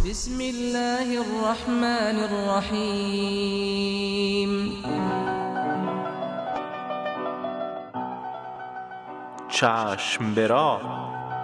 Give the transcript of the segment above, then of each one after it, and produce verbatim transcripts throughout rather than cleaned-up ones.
بسم الله الرحمن الرحیم. چشم به راه.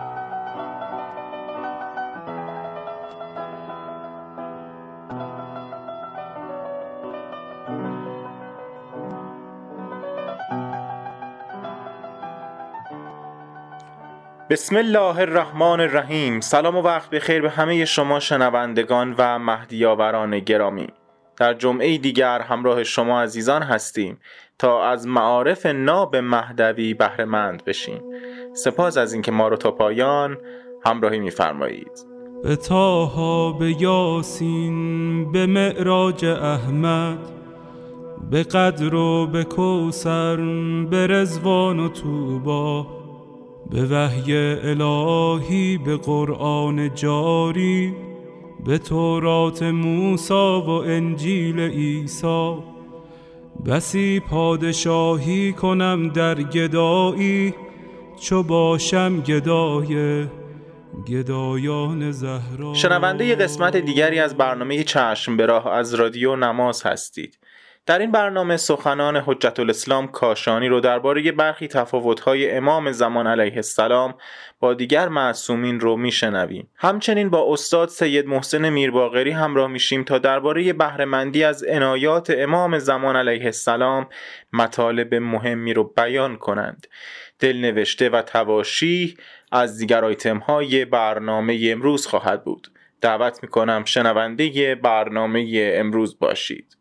بسم الله الرحمن الرحیم. سلام و وقت بخیر به همه شما شنوندگان و مهدیاوران گرامی. در جمعه دیگر همراه شما عزیزان هستیم تا از معارف ناب مهدوی بهره مند بشیم. سپاس از اینکه ما رو تا پایان همراهی می‌فرمایید. به طه، به یاسین، به معراج احمد، به قدر و به کوثر، به رضوان و طوبی، به وحی الهی، به قرآن جاری، به تورات موسی و انجیل عیسی. بسی پادشاهی کنم در گدایی، چو باشم گدای گدایان زهرا. شنونده قسمت دیگری از برنامه چشم به راه از رادیو نماز هستید. در این برنامه سخنان حجت الاسلام کاشانی رو درباره برخی تفاوت‌های امام زمان علیه السلام با دیگر معصومین رو میشنویم. همچنین با استاد سید محسن میرباقری همراه میشیم تا درباره بهره‌مندی از عنایات امام زمان علیه السلام مطالب مهمی رو بیان کنند. دلنوشته و تواشیح از دیگر آیتم‌های برنامه امروز خواهد بود. دعوت میکنم شنونده برنامه امروز باشید.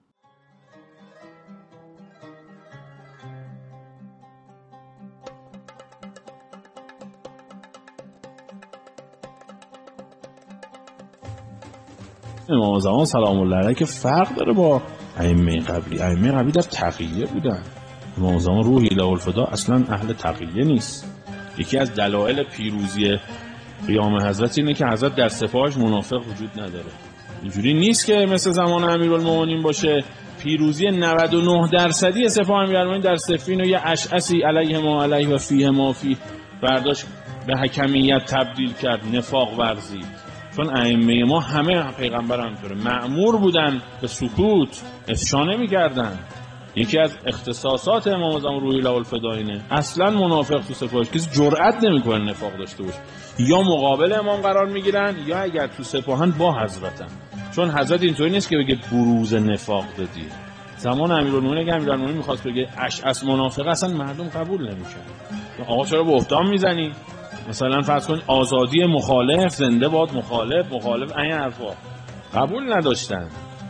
امام زمان سلام الله علیه که فرق داره با ائمه قبلی. ائمه قبلی در تقیه بودن. امام زمان روحی له الفدا اصلا اهل تقیه نیست. یکی از دلایل پیروزی قیام حضرت اینه که حضرت در سپاهش منافق وجود نداره. اینجوری نیست که مثل زمان امیرالمومنین باشه پیروزی نود و نه درصدی سپاه امیرالمومنین در صفین و یه اشعثی علیه ما علیه و فیه ما فی برداشت به حکمیت تبدیل کرد، نفاق ورزید. چون ائمه ما همه پیغمبر همینطوره مأمور بودن به سکوت، افشا نمی‌کردن. یکی از اختصاصات امام زمان روحی له الفدا اینه اصلا منافق تو سپاهش کسی جرئت نمی‌کنه نفاق داشته باشه. یا مقابل امام قرار میگیرن یا اگر تو سپاهن با حضرتن. چون حضرت اینطوری نیست که بگه بروز نفاق دادی. زمان امیرالمومنین که امیرالمومنین می‌خواست بگه اشعث منافق اصلا مردم قبول نمی‌کردن. آقا چرا بهتان میزنی؟ مثلا فرض کن آزادی مخالف، زنده باد مخالف، مخالف این حرفا قبول نداشتن.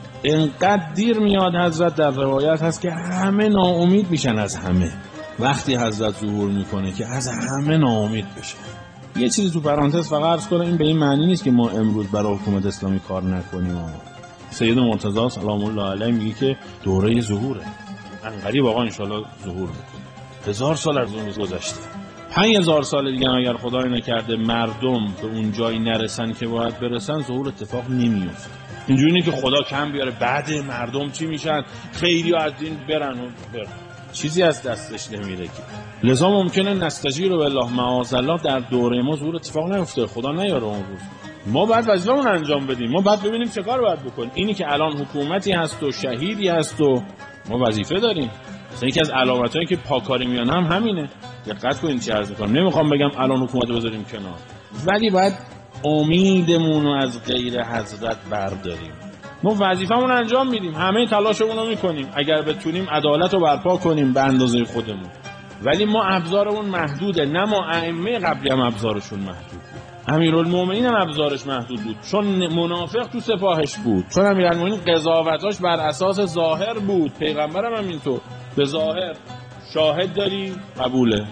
اینقدر دیر میاد حضرت در روایت هست که همه ناامید میشن از همه. وقتی حضرت ظهور میکنه که از همه ناامید بشن. یه چیزی تو پرانتز فقط عرض کنم، این به این معنی نیست که ما امروز برای حکومت اسلامی کار نکنیم. سید مرتضی سلام الله علیه میگه که دوره ظهوره. انقریب آقا انشالله ظهور میکنه. هزار سال از اون روز گذشته. پنج هزار سال دیگه اگر خدای نکرده مردم به اون جایی نرسن که باید برسن، ظهور اتفاق نمیفته. اینجوری نیست که خدا کم بیاره بعد مردم چی میشن، خیلی از دین برن و برن، چیزی از دستش نمیره که. لذا ممکنه نستجیر بالله معاذالله در دوره ما ظهور اتفاق نیفته، خدا نیاره اون روز. ما بعد وظیفه‌مون انجام بدیم، ما بعد ببینیم چه کار باید بکنیم. اینی که الان حکومتی هست و شهیدی هست و ما وظیفه داریم. مثلا یکی از علامتایی که پاکاری میان هم همینه. دقت کنید چه عرض می‌کنم. نمیخوام بگم الان حکومت رو بذاریم کنار، ولی باید امیدمون رو از غیر حضرت برداریم. ما وظیفه‌مون انجام میدیم، همه تلاشمون رو میکنیم، اگر بتونیم عدالت رو برپا کنیم به اندازه خودمون. ولی ما ابزارمون محدوده. نه ما ائمه قبلی هم ابزارشون محدود بود. امیرالمومنین هم ابزارش محدود بود، چون منافق تو سپاهش بود. چون امیرالمومنین قضاوتاش بر اساس ظاهر بود، پیغمبرم هم اینطور به ظاهر. شاهد داری قبوله،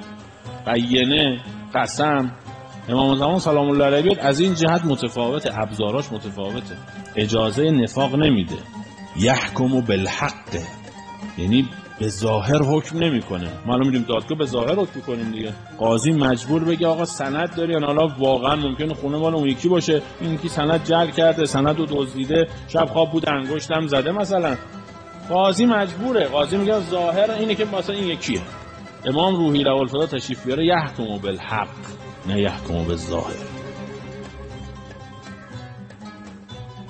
قینه، قسم. امام زمان سلام الله علیه از این جهت متفاوته، ابزاراش متفاوته. اجازه نفاق نمیده. یحکم بالحق، یعنی به ظاهر حکم نمیکنه. ما الان میگیم دادگاه به ظاهر حکم کنیم دیگه. قاضی مجبور بگه آقا سند داری، یا حالا واقعا ممکنه خونه مال اون یکی باشه، این کی سند جعل کرده، سند رو دزدیده، شب خواب بود انگشتم زده مثلا. قاضی مجبوره، قاضی میگه ظاهر اینه که مثلا این یکیه. امام روحی له الفدا تشریف بیاره یحکم بالحق نه یحکم بالظاهر.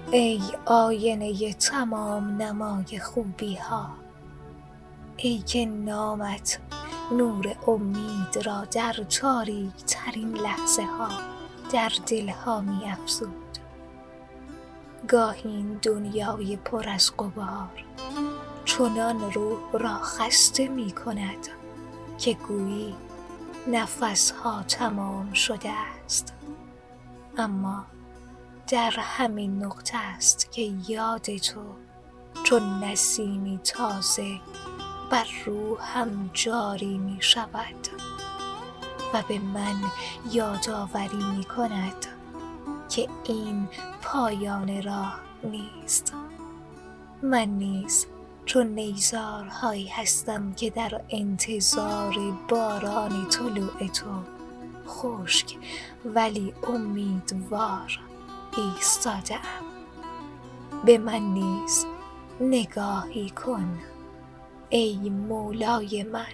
ای آینه تمام نمای خوبی ها، ای که نامت نور امید را در تاریک ترین لحظه ها در دل ها می افزود. گاهی این دنیای پر از غبار چنان روح را خسته می کند که گویی نفس ها تمام شده است. اما در همین نقطه است که یاد تو چون نسیمی تازه بر روحم جاری می شود و به من یادآوری می کند که این پایان راه نیست. من نیز چون نیزارهایی هستم که در انتظار باران طلوع تو خشک ولی امیدوار ایستاده‌ام. به من نیز نگاهی کن ای مولای من،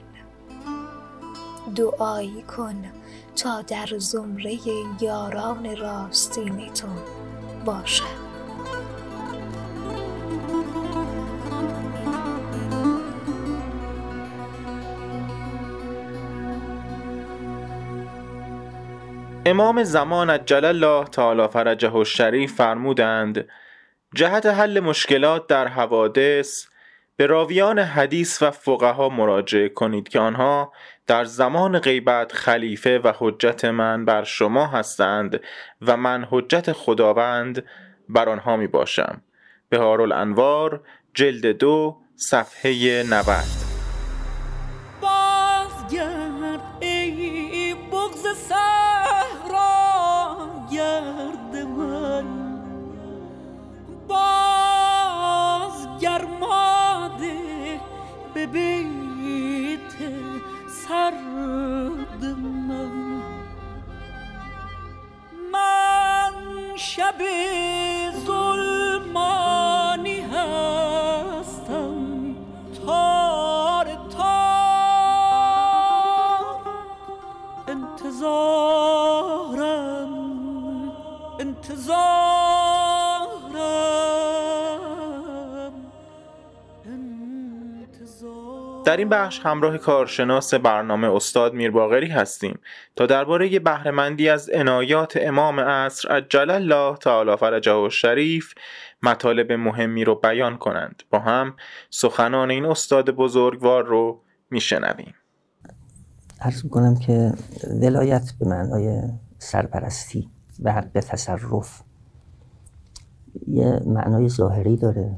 دعایی کن تا در زمره یاران راستین تو باشم. امام زمان عجل الله تعالی فرجه الشریف فرمودند جهت حل مشکلات در حوادث به راویان حدیث و فقها مراجعه کنید که آنها در زمان غیبت خلیفه و حجت من بر شما هستند و من حجت خداوند بر آنها می باشم. بهارالانوار جلد دو صفحه نود. بازگرد ای بغض صحرا گرد من، بازگرماده به بیت سرد من. من شب ظلمانی هستم تار تار، انتظارم انتظارم انتظار. در این بخش همراه کارشناس برنامه استاد میرباقری هستیم تا درباره بهره‌مندی از عنایات امام عصر عجل الله تعالی فرجه الشریف مطالب مهمی رو بیان کنند. با هم سخنان این استاد بزرگوار رو میشنویم. عرض میکنم که ولایت به معنای سرپرستی و حق تصرف یه معنای ظاهری داره،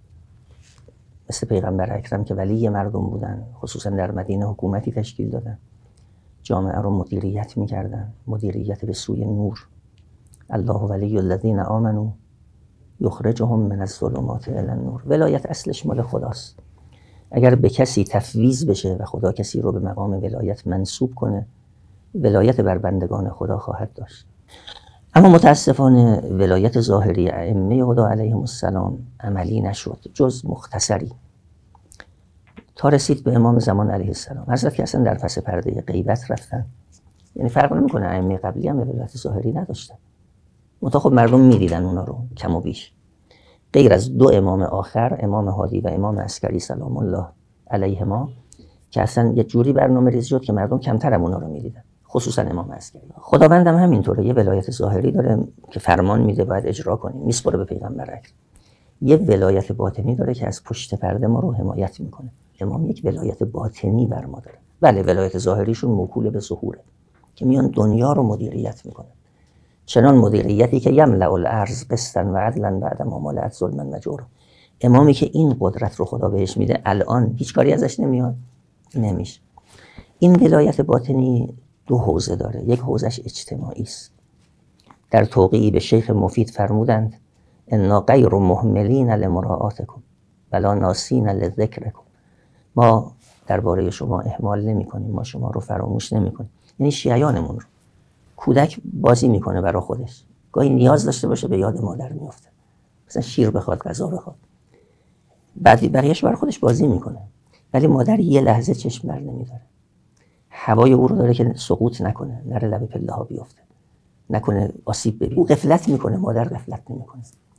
مثل پیغمبر اکرم که ولی مردم بودن، خصوصا در مدینه حکومتی تشکیل دادن، جامعه رو مدیریت میکردن، مدیریت به سوی نور. الله ولی الذین آمنوا یخرجهم من الظلمات الی النور. ولایت اصلش مال خداست. اگر به کسی تفویض بشه و خدا کسی رو به مقام ولایت منصوب کنه، ولایت بر بندگان خدا خواهد داشت. اما متاسفانه ولایت ظاهری ائمه هدی علیهم السلام عملی نشد جز مختصری تا رسید به امام زمان علیه السلام. حضرت که اصلا در پس پرده غیبت رفتن، یعنی فرق نمیکنه، ائمه قبلی هم ولایت ظاهری نداشتن، منتها خب مردم میدیدن اونا رو کم و بیش، غیر از دو امام آخر، امام هادی و امام عسکری سلام الله علیهما که اصلا یه جوری برنامه ریزی شد که مردم کمتر هم اونا رو میدیدن، خصوصا امام عسکری. خداوند هم همینطوره، یه ولایت ظاهری داره که فرمان میده باید اجرا کنیم، میسپره به پیغمبر اکرم. یه ولایت باطنی داره که از پشت پرده ما رو حمایت میکنه. امام یک ولایت باطنی بر ما داره. بله ولایت ظاهریشون موکول به ظهوره که میان دنیا رو مدیریت میکنه، چنان مدیریتی که یملأ الارض قسطا و عدلا بعد ما ملأت ظلما و جورا. امامی که این قدرت رو خدا بهش میده الان هیچ کاری ازش نمیاد، نمیشه. این ولایت باطنی دو حوزه داره، یک حوزش اجتماعی است. در توقیعی به شیخ مفید فرمودند انا غیر مهملین لمراعاتکم ولا ناسین لذکرکم. ما درباره شما اهمال نمی کنیم، ما شما رو فراموش نمی کنیم. یعنی شیعیانمون رو. کودک بازی میکنه برای خودش، گاهی نیاز داشته باشه به یاد مادر میفته، مثلا شیر بخواد، غذا بخواد، بعدی بقیهش برای خودش بازی میکنه، ولی مادر یه لحظه چشم بر نمیداره، هوای او رو داره که سقوط نکنه، نره لب پله ها بیفته، نکنه آسیب ببینه. او غفلت میکنه، مادر غفلت نمیکنه.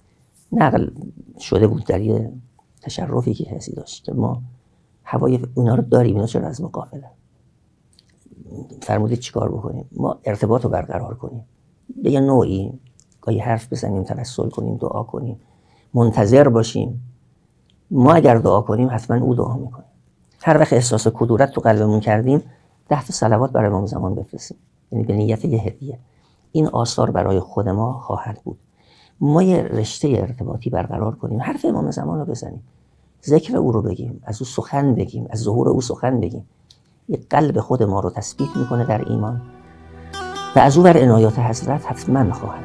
نقل شده بود در یه تشرفی که کسی داشت که ما هوای اونا رو داریم، اینا چرا از ما غافلن؟ فرمودید چیکار بکنیم؟ ما ارتباط رو برقرار کنیم، به یه نوعی گاهی حرف بزنیم، توسل کنیم، دعا کنیم، منتظر باشیم. ما اگر دعا کنیم حتما او دعا میکنه. هر وقت احساس کدورت تو قلبمون کردیم ده تا صلوات برای امام زمان بفرستیم، یعنی به نیت یه هدیه. این آثار برای خود ما خواهد بود. ما یه رشته ارتباطی برقرار کنیم، حرف امام زمان رو بزنیم، ذکر او رو بگیم، از او سخن بگیم، از ظهور او سخن بگیم. یه قلب خود ما رو تثبیت میکنه در ایمان و از او بر عنایات حضرت حتما خواهد.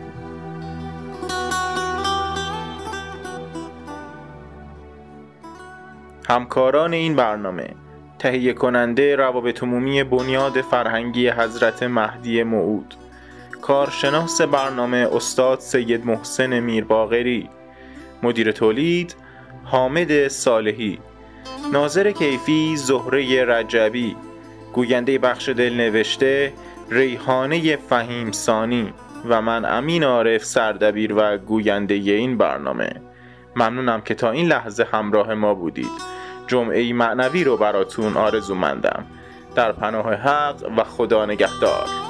همکاران این برنامه: تهیه کننده روابط عمومی بنیاد فرهنگی حضرت مهدی موعود، کارشناس برنامه استاد سید محسن میرباقری، مدیر تولید حامد صالحی، ناظر کیفی زهره رجبی، گوینده بخش دلنوشته ریحانه فهیم ثانی و من امین عارف سردبیر و گوینده این برنامه. ممنونم که تا این لحظه همراه ما بودید. جمعه‌ای معنوی رو براتون آرزومندم. در پناه حق و خدا نگهدار.